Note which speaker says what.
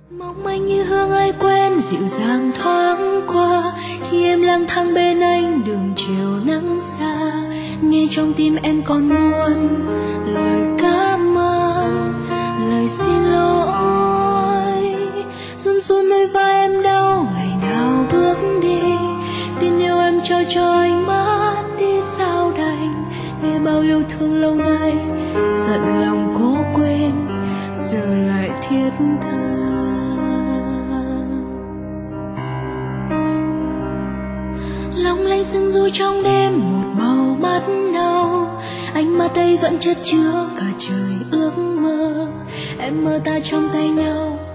Speaker 1: mong manh như hương ai quen dịu dàng thoáng qua khi em lang thang bên anh đường chiều nắng xa. Nghe trong tim em còn muôn lời cảm ơn, lời xin lỗi. Run run nơi vai em đau ngày nào bước đi, tin yêu em trao cho anh mất đi sao đành. Nghe bao yêu thương lâu nay giận lòng cố quên, giờ lại thiết tha. Long lanh sương du trong đêm một màu mắt nâu, ánh mắt đây vẫn chất chứa cả trời ước mơ. Em mơ ta trong tay nhau